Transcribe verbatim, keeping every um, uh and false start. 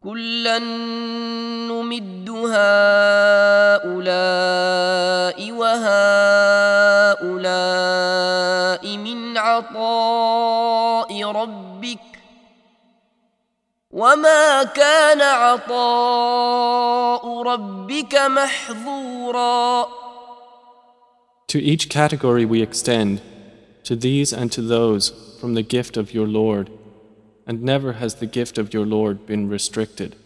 كلا نمد هؤلاء وهؤلاء من عطاء ربك وما كان عطاء ربك محظورا. To each category we extend, to these and to those, from the gift of your Lord, and never has the gift of your Lord been restricted.